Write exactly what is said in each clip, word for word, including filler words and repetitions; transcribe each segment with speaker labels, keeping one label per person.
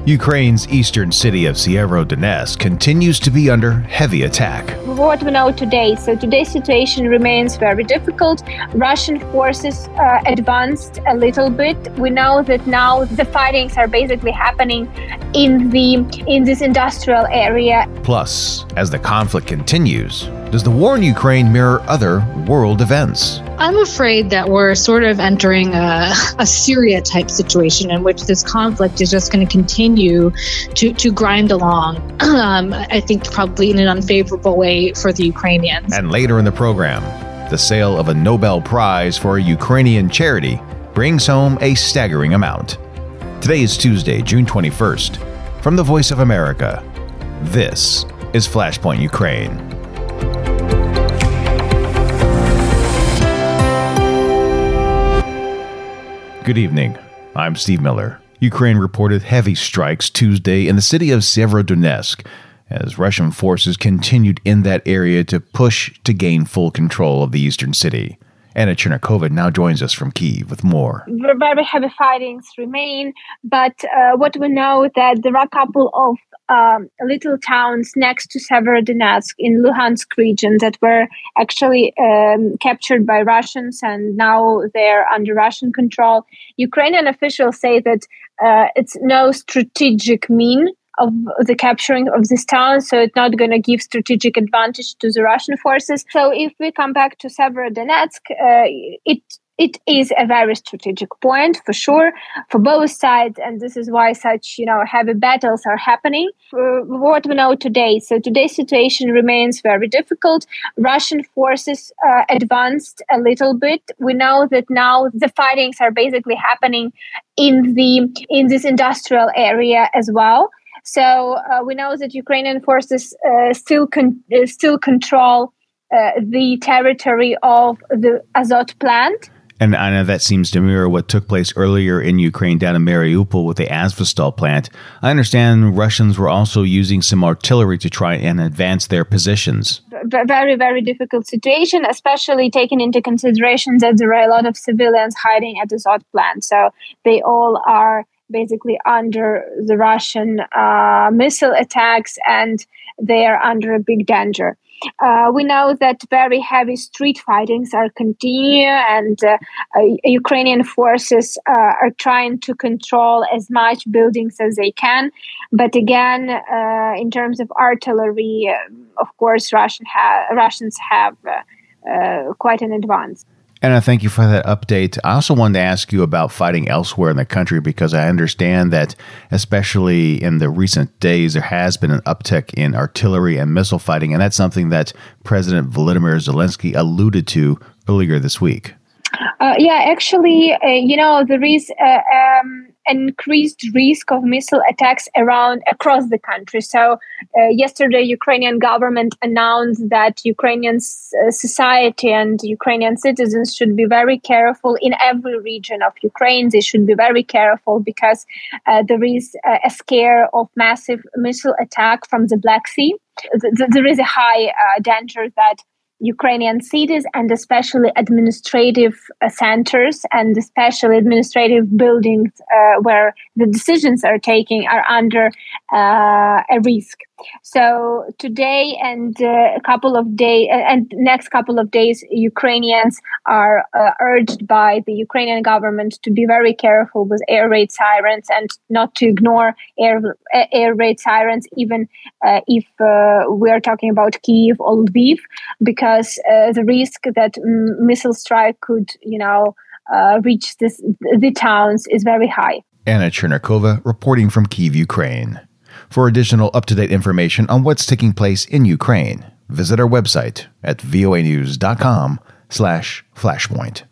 Speaker 1: Ukraine's eastern city of Severodonetsk continues to be under heavy attack.
Speaker 2: What we know today, so today's situation remains very difficult. Russian forces uh, advanced a little bit. We know that now the fightings are basically happening in the in this industrial area.
Speaker 1: Plus, as the conflict continues, does the war in Ukraine mirror other world events?
Speaker 3: I'm afraid that we're sort of entering a, a Syria-type situation in which this conflict is just going to continue to, to grind along, um, I think probably in an unfavorable way for the Ukrainians.
Speaker 1: And later in the program, the sale of a Nobel Prize for a Ukrainian charity brings home a staggering amount. Today is Tuesday, June twenty-first. From the Voice of America, this is Flashpoint Ukraine. Good evening. I'm Steve Miller. Ukraine reported heavy strikes Tuesday in the city of Severodonetsk as Russian forces continued in that area to push to gain full control of the eastern city. Anna Chernikova now joins us from Kyiv with more.
Speaker 2: Very heavy fightings remain, but uh, what we know that there are a couple of um, little towns next to Severodonetsk in Luhansk region that were actually um, captured by Russians, and now they're under Russian control. Ukrainian officials say that uh, it's no strategic mean of the capturing of this town, so it's not going to give strategic advantage to the Russian forces. So if we come back to Severodonetsk, uh, it it is a very strategic point for sure for both sides, and this is why such you know heavy battles are happening. For what we know today, so today's situation remains very difficult. Russian forces uh, advanced a little bit. We know that now the fightings are basically happening in the in this industrial area as well. So uh, we know that Ukrainian forces uh, still con- uh, still control uh, the territory of the Azot plant.
Speaker 1: And I know that seems to mirror what took place earlier in Ukraine down in Mariupol with the Azovstal plant. I understand Russians were also using some artillery to try and advance their positions.
Speaker 2: Very, very difficult situation, especially taking into consideration that there are a lot of civilians hiding at the Azot plant. So they all are basically under the Russian uh, missile attacks, and they are under a big danger. Uh, we know that very heavy street fightings are continue, and uh, uh, Ukrainian forces uh, are trying to control as much buildings as they can. But again, uh, in terms of artillery, uh, of course, Russian ha- Russians have uh, uh, quite an advance.
Speaker 1: Anna, thank you for that update. I also wanted to ask you about fighting elsewhere in the country, because I understand that, especially in the recent days, there has been an uptick in artillery and missile fighting, and that's something that President Volodymyr Zelensky alluded to earlier this week.
Speaker 2: Uh, yeah, actually, uh, you know, there is uh, um, an increased risk of missile attacks around across the country. So uh, yesterday, Ukrainian government announced that Ukrainian uh, society and Ukrainian citizens should be very careful in every region of Ukraine. They should be very careful because uh, there is uh, a scare of massive missile attack from the Black Sea. Th- th- there is a high uh, danger that Ukrainian cities and especially administrative uh, centers and especially administrative buildings uh, where the decisions are taking are under uh, a risk. So today and uh, a couple of days uh, and next couple of days, Ukrainians are uh, urged by the Ukrainian government to be very careful with air raid sirens and not to ignore air air raid sirens, even uh, if uh, we are talking about Kyiv or Lviv, because uh, the risk that mm, missile strike could, you know, uh, reach this, the towns is very high.
Speaker 1: Anna Chernikova reporting from Kyiv, Ukraine. For additional up-to-date information on what's taking place in Ukraine, visit our website at voanews.com slash flashpoint.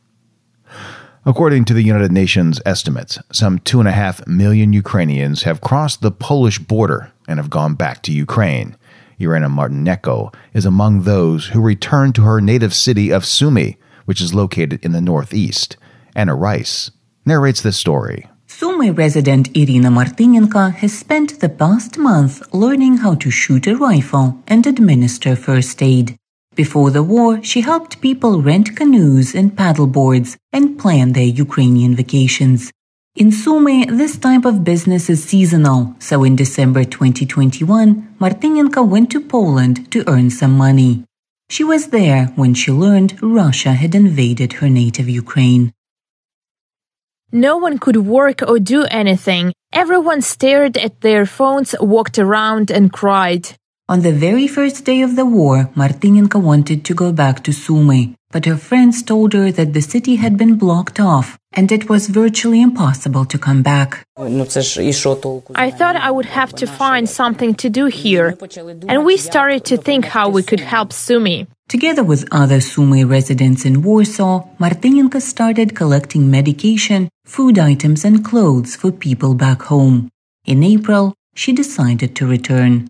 Speaker 1: According to the United Nations estimates, some two and a half million Ukrainians have crossed the Polish border and have gone back to Ukraine. Irena Martinenko is among those who returned to her native city of Sumy, which is located in the northeast. Anna Rice narrates this story.
Speaker 4: Sumy resident Irina Martinenko has spent the past month learning how to shoot a rifle and administer first aid. Before the war, she helped people rent canoes and paddleboards and plan their Ukrainian vacations. In Sumy, this type of business is seasonal, so in December twenty twenty-one, Martynenko went to Poland to earn some money. She was there when she learned Russia had invaded her native Ukraine.
Speaker 5: No one could work or do anything. Everyone stared at their phones, walked around and cried.
Speaker 4: On the very first day of the war, Martynenko wanted to go back to Sumy, but her friends told her that the city had been blocked off and it was virtually impossible to come back.
Speaker 5: I thought I would have to find something to do here, and we started to think how we could help Sumy.
Speaker 4: Together with other Sumy residents in Warsaw, Martynenko started collecting medication, food items and clothes for people back home. In April, she decided to return.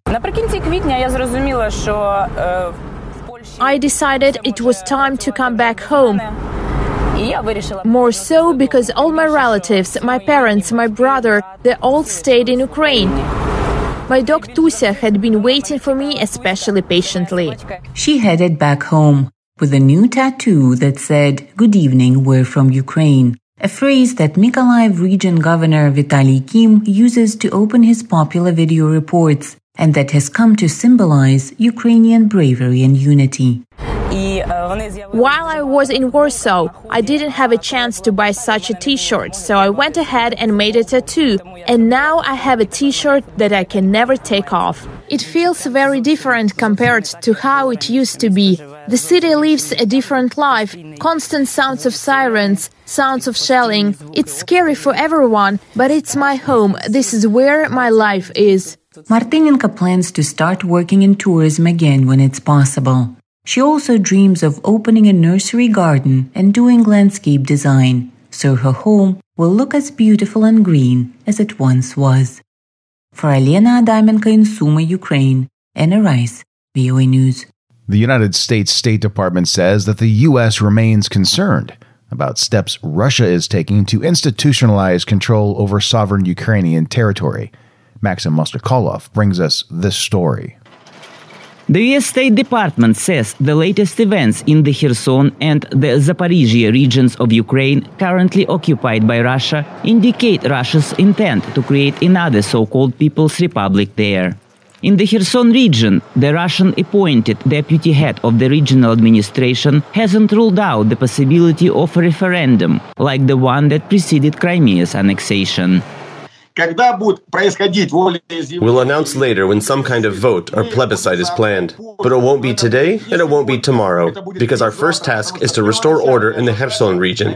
Speaker 5: I decided it was time to come back home. More so because all my relatives, my parents, my brother, they all stayed in Ukraine. My dog Tusia had been waiting for me especially patiently.
Speaker 4: She headed back home with a new tattoo that said, "Good evening, we're from Ukraine," a phrase that Mykolaiv region governor Vitaly Kim uses to open his popular video reports and that has come to symbolize Ukrainian bravery and unity.
Speaker 5: While I was in Warsaw, I didn't have a chance to buy such a t-shirt, so I went ahead and made a tattoo, and now I have a t-shirt that I can never take off. It feels very different compared to how it used to be. The city lives a different life, constant sounds of sirens, sounds of shelling. It's scary for everyone, but it's my home. This is where my life is.
Speaker 4: Martynenko plans to start working in tourism again when it's possible. She also dreams of opening a nursery garden and doing landscape design, so her home will look as beautiful and green as it once was. For Elena Adamenko in Sumy, Ukraine, Anna Rice, V O A News.
Speaker 1: The United States State Department says that the U S remains concerned about steps Russia is taking to institutionalize control over sovereign Ukrainian territory. Maxim Mostokolov brings us this story.
Speaker 6: The U S State Department says the latest events in the Kherson and the Zaporizhia regions of Ukraine, currently occupied by Russia, indicate Russia's intent to create another so-called People's Republic there. In the Kherson region, the Russian-appointed deputy head of the regional administration hasn't ruled out the possibility of a referendum, like the one that preceded Crimea's annexation.
Speaker 7: We'll announce later when some kind of vote or plebiscite is planned. But it won't be today and it won't be tomorrow, because our first task is to restore order in the Kherson region.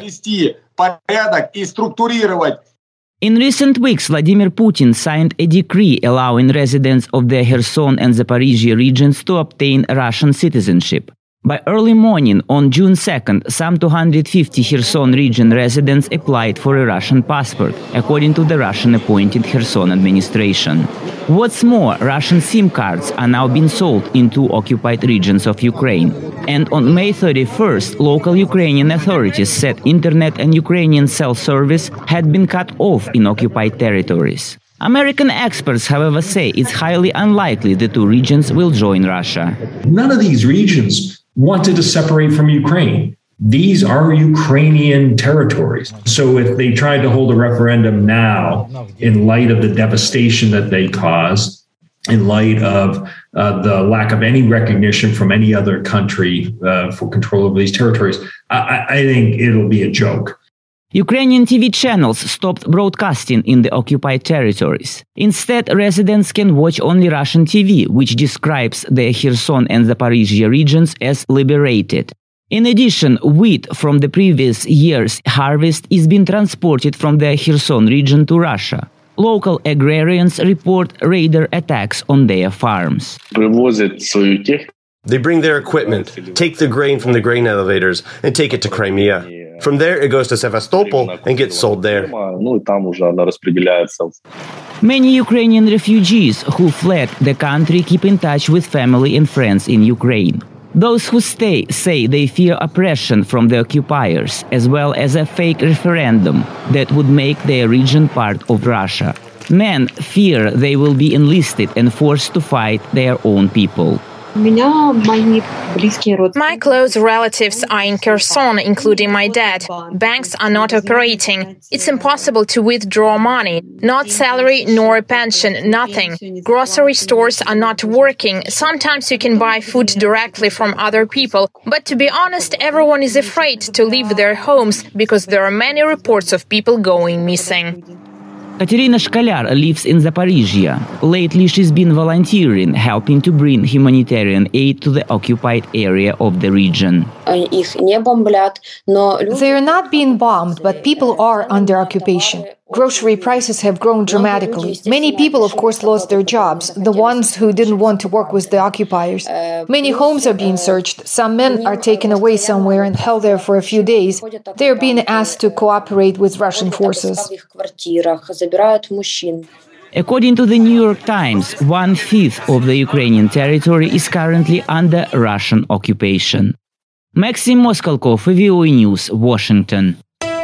Speaker 6: In recent weeks, Vladimir Putin signed a decree allowing residents of the Kherson and Zaporizhia regions to obtain Russian citizenship. By early morning on June second, some two hundred fifty Kherson region residents applied for a Russian passport, according to the Russian-appointed Kherson administration. What's more, Russian SIM cards are now being sold in two occupied regions of Ukraine. And on May thirty-first, local Ukrainian authorities said internet and Ukrainian cell service had been cut off in occupied territories. American experts, however, say it's highly unlikely the two regions will join Russia.
Speaker 8: None of these regions wanted to separate from Ukraine. These are Ukrainian territories. So if they tried to hold a referendum now, in light of the devastation that they caused, in light of uh, the lack of any recognition from any other country uh, for control of these territories, I, I think it'll be a joke.
Speaker 6: Ukrainian T V channels stopped broadcasting in the occupied territories. Instead, residents can watch only Russian T V, which describes the Kherson and Zaporizhia regions as liberated. In addition, wheat from the previous year's harvest is being transported from the Kherson region to Russia. Local agrarians report raider attacks on their farms.
Speaker 7: They bring their equipment, take the grain from the grain elevators, and take it to Crimea. From there, it goes to Sevastopol and gets sold there.
Speaker 6: Many Ukrainian refugees who fled the country keep in touch with family and friends in Ukraine. Those who stay say they fear oppression from the occupiers, as well as a fake referendum that would make their region part of Russia. Men fear they will be enlisted and forced to fight their own people.
Speaker 5: My close relatives are in Kherson, including my dad. Banks are not operating. It's impossible to withdraw money. Not salary nor pension, nothing. Grocery stores are not working. Sometimes you can buy food directly from other people. But to be honest, everyone is afraid to leave their homes because there are many reports of people going missing.
Speaker 6: Katerina Shkalyar lives in Zaporizhia. Lately, she's been volunteering, helping to bring humanitarian aid to the occupied area of the region.
Speaker 9: They're not being bombed, but people are under occupation. Grocery prices have grown dramatically. Many people, of course, lost their jobs, the ones who didn't want to work with the occupiers. Many homes are being searched. Some men are taken away somewhere and held there for a few days. They are being asked to cooperate with Russian forces.
Speaker 6: According to the New York Times, one-fifth of the Ukrainian territory is currently under Russian occupation. Maxim Moskalkov, V O A News, Washington.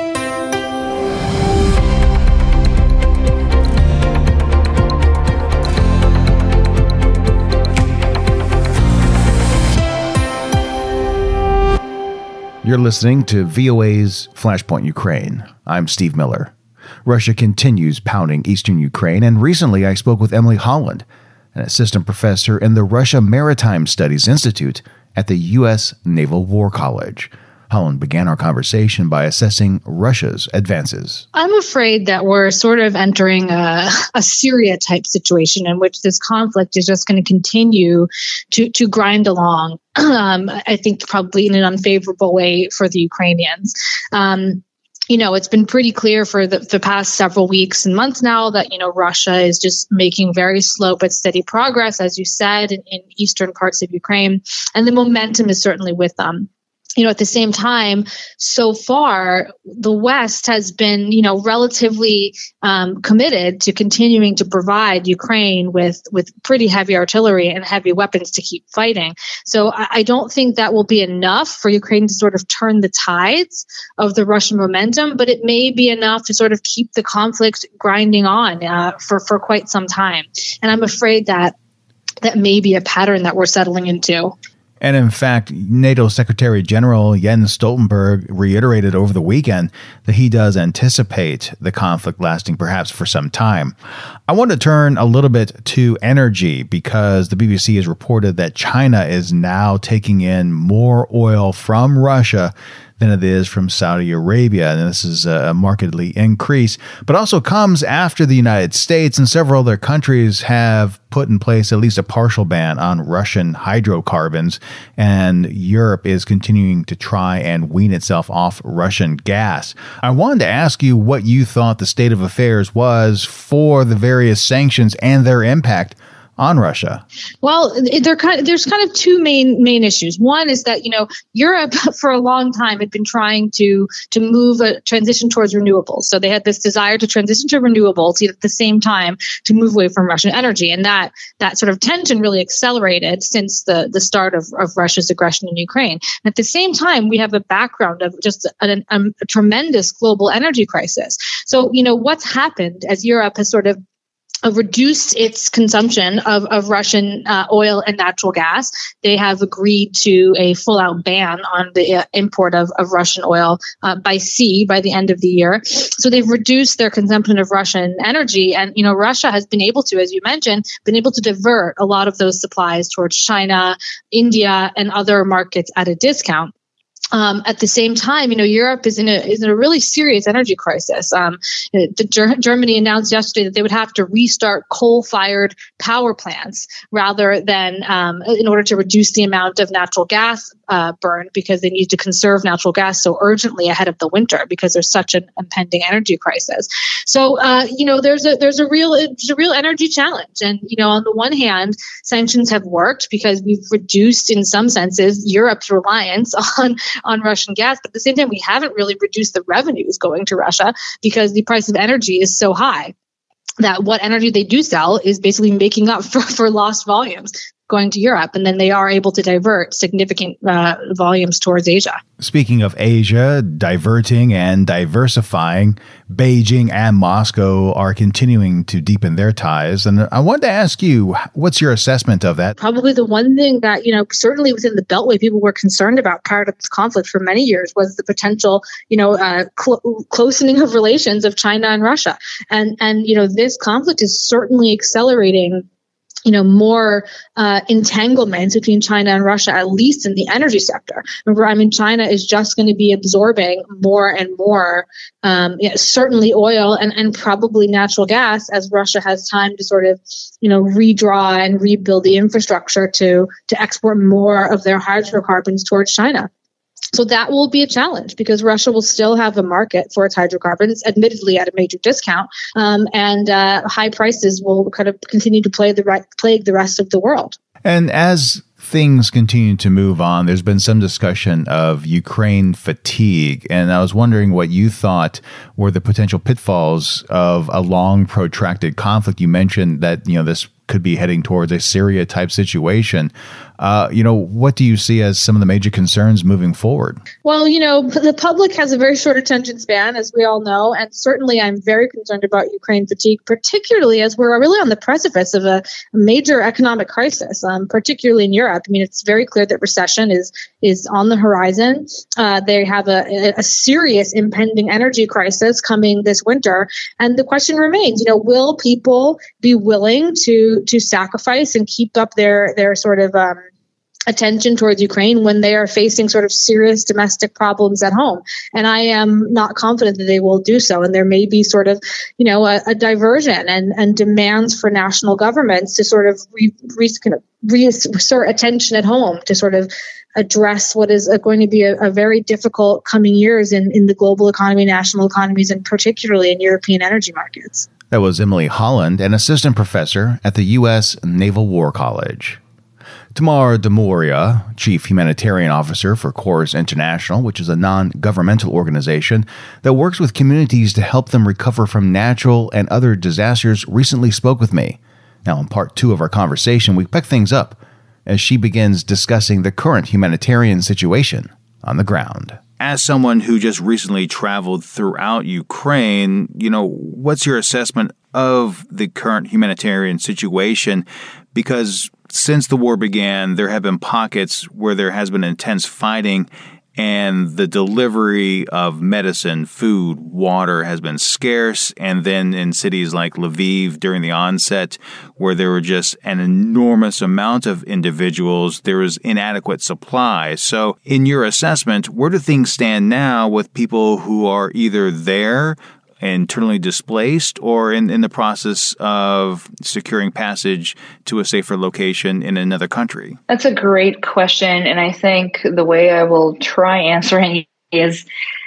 Speaker 1: You're listening to V O A's Flashpoint Ukraine. I'm Steve Miller. Russia continues pounding eastern Ukraine, and recently I spoke with Emily Holland, an assistant professor in the Russia Maritime Studies Institute at the U S Naval War College. Holland began our conversation by assessing Russia's advances.
Speaker 3: I'm afraid that we're sort of entering a, a Syria-type situation in which this conflict is just going to continue to, to grind along, um, I think probably in an unfavorable way for the Ukrainians. Um, You know, it's been pretty clear for the, the past several weeks and months now that, you know, Russia is just making very slow but steady progress, as you said, in, in eastern parts of Ukraine. And the momentum is certainly with them. You know, at the same time, so far, the West has been, you know, relatively um, committed to continuing to provide Ukraine with, with pretty heavy artillery and heavy weapons to keep fighting. So I, I don't think that will be enough for Ukraine to sort of turn the tides of the Russian momentum, but it may be enough to sort of keep the conflict grinding on uh, for, for quite some time. And I'm afraid that that may be a pattern that we're settling into.
Speaker 1: And in fact, NATO Secretary General Jens Stoltenberg reiterated over the weekend that he does anticipate the conflict lasting perhaps for some time. I want to turn a little bit to energy because the B B C has reported that China is now taking in more oil from Russia than it is from Saudi Arabia. And this is a markedly increase, but also comes after the United States and several other countries have put in place at least a partial ban on Russian hydrocarbons. And Europe is continuing to try and wean itself off Russian gas. I wanted to ask you what you thought the state of affairs was for the various sanctions and their impact on Russia.
Speaker 3: Well, there kind of, there's kind of two main main issues. One is that, you know, Europe for a long time had been trying to to move a transition towards renewables. So they had this desire to transition to renewables, yet at the same time to move away from Russian energy. And that that sort of tension really accelerated since the, the start of, of Russia's aggression in Ukraine. And at the same time, we have a background of just a, a, a tremendous global energy crisis. So, you know, what's happened as Europe has sort of Uh, reduced its consumption of, of Russian uh, oil and natural gas. They have agreed to a full-out ban on the uh, import of, of Russian oil uh, by sea by the end of the year. So they've reduced their consumption of Russian energy. And, you know, Russia has been able to, as you mentioned, been able to divert a lot of those supplies towards China, India, and other markets at a discount. Um, at the same time, you know, Europe is in a is in a really serious energy crisis. Um, the, Ger- Germany announced yesterday that they would have to restart coal-fired power plants rather than um, in order to reduce the amount of natural gas uh, burn because they need to conserve natural gas so urgently ahead of the winter because there's such an impending energy crisis. So, uh, you know, there's a there's a real there's a real energy challenge. And you know, on the one hand, sanctions have worked because we've reduced, in some senses, Europe's reliance on. on Russian gas, but at the same time, we haven't really reduced the revenues going to Russia because the price of energy is so high that what energy they do sell is basically making up for, for lost volumes. going to Europe, and then they are able to divert significant uh, volumes towards Asia.
Speaker 1: Speaking of Asia, diverting and diversifying, Beijing and Moscow are continuing to deepen their ties. And I wanted to ask you, what's your assessment of that?
Speaker 3: Probably the one thing that, you know, certainly within the Beltway, people were concerned about prior to this conflict for many years was the potential, you know, uh, cl- closening of relations of China and Russia. And, and, you know, this conflict is certainly accelerating you know, more uh, entanglements between China and Russia, at least in the energy sector. Remember, I mean, China is just going to be absorbing more and more, um, yeah, certainly oil and, and probably natural gas as Russia has time to sort of, you know, redraw and rebuild the infrastructure to to export more of their hydrocarbons towards China. So that will be a challenge because Russia will still have a market for its hydrocarbons, admittedly at a major discount, um, and uh, high prices will kind of continue to play the right, plague the rest of the world.
Speaker 1: And as things continue to move on, there's been some discussion of Ukraine fatigue, and I was wondering what you thought were the potential pitfalls of a long, protracted conflict. You mentioned that, you know, this could be heading towards a Syria-type situation. Uh, you know, what do you see as some of the major concerns moving forward?
Speaker 3: Well, you know, the public has a very short attention span, as we all know, and certainly I'm very concerned about Ukraine fatigue, particularly as we're really on the precipice of a major economic crisis, um, particularly in Europe. I mean, it's very clear that recession is is on the horizon. Uh, they have a, a serious impending energy crisis coming this winter, and the question remains, you know, will people be willing to to sacrifice and keep up their their sort of um, attention towards Ukraine when they are facing sort of serious domestic problems at home? And I am not confident that they will do so. And there may be sort of, you know, a, a diversion and, and demands for national governments to sort of re, re, kind of reassert attention at home to sort of address what is going to be a, a very difficult coming years in, in the global economy, national economies, and particularly in European energy markets.
Speaker 1: That was Emily Holland, an assistant professor at the U S Naval War College. Tamar Damoria, Chief Humanitarian Officer for CORES International, which is a non-governmental organization that works with communities to help them recover from natural and other disasters, recently spoke with me. Now, in part two of our conversation, we pick things up as she begins discussing the current humanitarian situation on the ground. As someone who just recently traveled throughout Ukraine, you know, what's your assessment of the current humanitarian situation? Because since the war began, there have been pockets where there has been intense fighting, and the delivery of medicine, food, water has been scarce. And then in cities like Lviv during the onset, where there were just an enormous amount of individuals, there was inadequate supply. So in your assessment, where do things stand now with people who are either there, internally displaced, or in, in the process of securing passage to a safer location in another country?
Speaker 10: That's a great question. And I think the way I will try answering is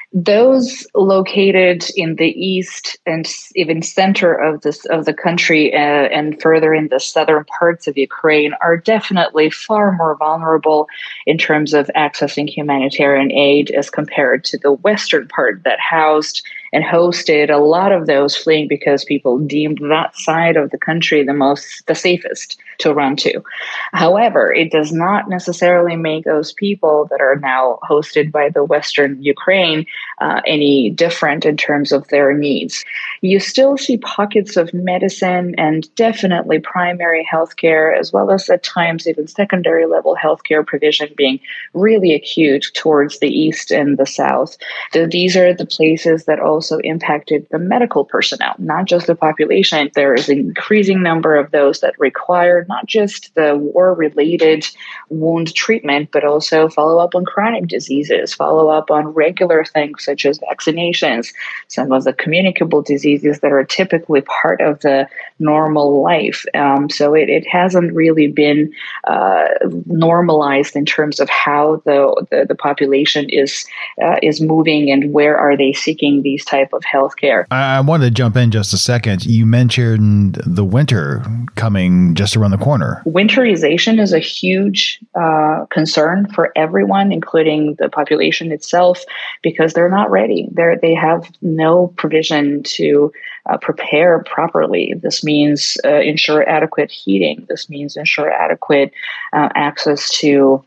Speaker 10: those located in the east and even center of this of the country uh, and further in the southern parts of Ukraine are definitely far more vulnerable in terms of accessing humanitarian aid as compared to the western part that housed and hosted a lot of those fleeing because people deemed that side of the country the most, the safest to run to. However, it does not necessarily make those people that are now hosted by the Western Ukraine uh, any different in terms of their needs. You still see pockets of medicine and definitely primary healthcare, as well as at times even secondary level healthcare provision being really acute towards the east and the south. So these are the places that also also impacted the medical personnel, not just the population. There is an increasing number of those that require not just the war-related wound treatment, but also follow-up on chronic diseases, follow-up on regular things such as vaccinations, some of the communicable diseases that are typically part of the normal life. Um, so it, it hasn't really been uh, normalized in terms of how the, the, the population is uh, is moving and where are they seeking these type of healthcare.
Speaker 1: I wanted to jump in just a second. You mentioned the winter coming just around the corner.
Speaker 10: Winterization is a huge uh, concern for everyone, including the population itself, because they're not ready. They they have no provision to uh, prepare properly. This means uh, ensure adequate heating. This means ensure adequate uh, access to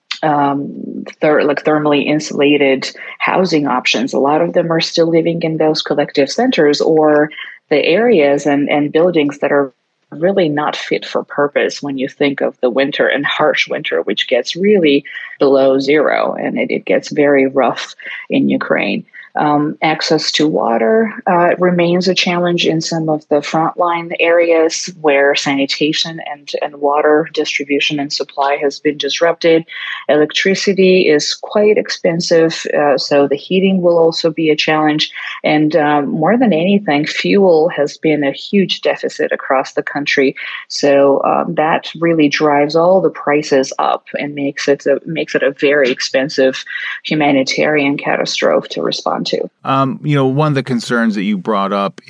Speaker 10: um, ther- like thermally insulated housing options. A lot of them are still living in those collective centers or the areas and, and buildings that are really not fit for purpose when you think of the winter and harsh winter, which gets really below zero, and it, it gets very rough in Ukraine. Um, access to water uh, remains a challenge in some of the frontline areas where sanitation and, and water distribution and supply has been disrupted. Electricity is quite expensive, uh, so the heating will also be a challenge. And um, more than anything, fuel has been a huge deficit across the country. So um, that really drives all the prices up and makes it a, makes it a very expensive humanitarian catastrophe to respond to.
Speaker 1: Um, you know, one of the concerns that you brought up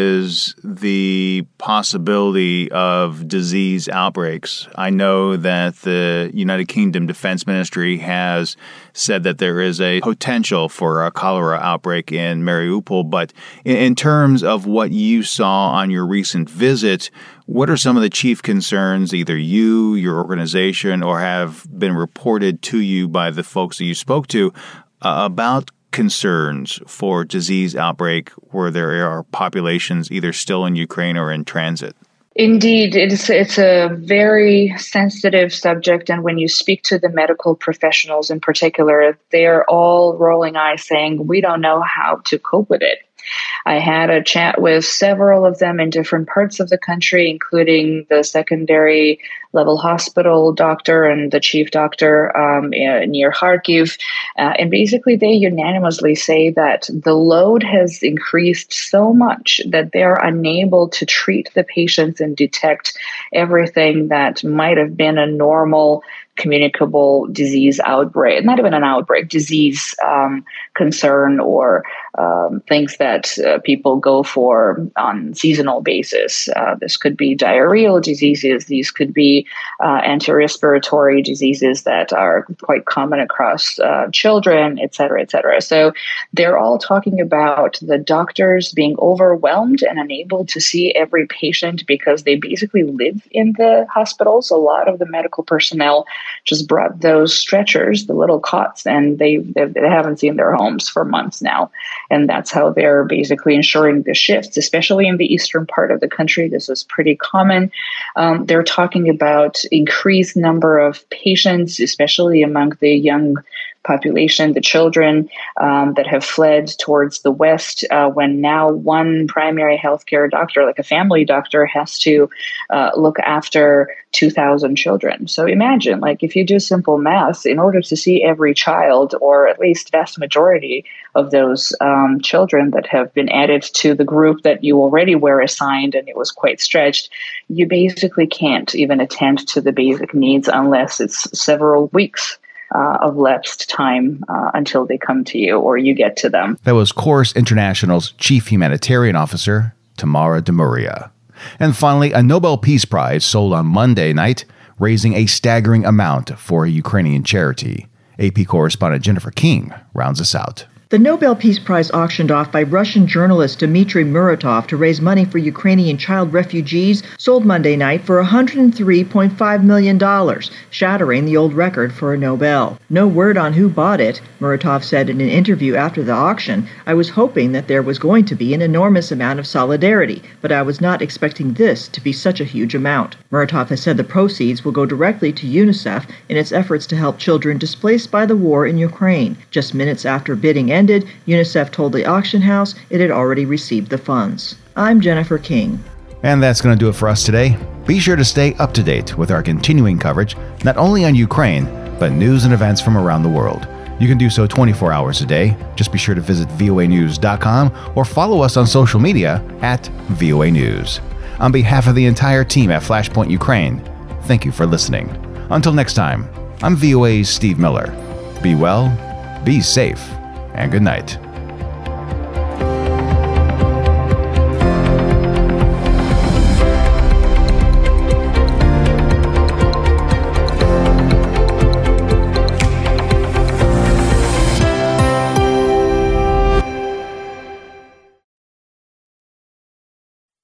Speaker 1: is the possibility of disease outbreaks. I know that the United Kingdom Defense Ministry has said that there is a potential for a cholera outbreak in Mariupol, but in, in terms of what you saw on your recent visit, what are some of the chief concerns either you, your organization, or have been reported to you by the folks that you spoke to uh, about concerns for disease outbreak where there are populations either still in Ukraine or in transit?
Speaker 10: Indeed, it's it's a very sensitive subject, and when you speak to the medical professionals in particular, they're all rolling eyes saying, we don't know how to cope with it. I had a chat with several of them in different parts of the country, including the secondary level hospital doctor and the chief doctor um, near Kharkiv. Uh, and basically, they unanimously say that the load has increased so much that they're unable to treat the patients and detect everything that might have been a normal communicable disease outbreak, not even an outbreak, disease um, concern or um, things that uh, people go for on seasonal basis. Uh, this could be diarrheal diseases. These could be uh, anti-respiratory diseases that are quite common across uh, children, et cetera, et cetera. So they're all talking about the doctors being overwhelmed and unable to see every patient because they basically live in the hospitals. A lot of the medical personnel just brought those stretchers, the little cots, and they, they they haven't seen their homes for months now. And that's how they're basically ensuring the shifts, especially in the eastern part of the country. This is pretty common. Um, they're talking about increased number of patients, especially among the young population, the children um, that have fled towards the West, uh, when now one primary healthcare doctor, like a family doctor, has to uh, look after two thousand children. So imagine, like, if you do simple math, in order to see every child, or at least vast majority of those um, children that have been added to the group that you already were assigned, and it was quite stretched, you basically can't even attend to the basic needs unless it's several weeks Uh, of lapsed time uh, until they come to you or you get to them.
Speaker 1: That was Chorus International's Chief Humanitarian Officer, Tamara Demuria. And finally, a Nobel Peace Prize sold on Monday night, raising a staggering amount for a Ukrainian charity. A P correspondent Jennifer King rounds us out.
Speaker 11: The Nobel Peace Prize auctioned off by Russian journalist Dmitry Muratov to raise money for Ukrainian child refugees sold Monday night for one hundred three point five million dollars, shattering the old record for a Nobel. No word on who bought it. Muratov said in an interview after the auction, "I was hoping that there was going to be an enormous amount of solidarity, but I was not expecting this to be such a huge amount." Muratov has said the proceeds will go directly to UNICEF in its efforts to help children displaced by the war in Ukraine. Just minutes after bidding ended, Ended, UNICEF told the auction house it had already received the funds. I'm Jennifer King.
Speaker 1: And that's going to do it for us today. Be sure to stay up to date with our continuing coverage, not only on Ukraine, but news and events from around the world. You can do so twenty-four hours a day. Just be sure to visit V O A news dot com or follow us on social media at V O A News. On behalf of the entire team at Flashpoint Ukraine, thank you for listening. Until next time, I'm V O A's Steve Miller. Be well, be safe, and good night.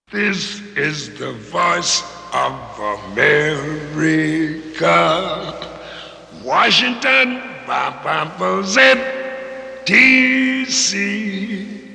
Speaker 12: This is the voice of America. Washington, D C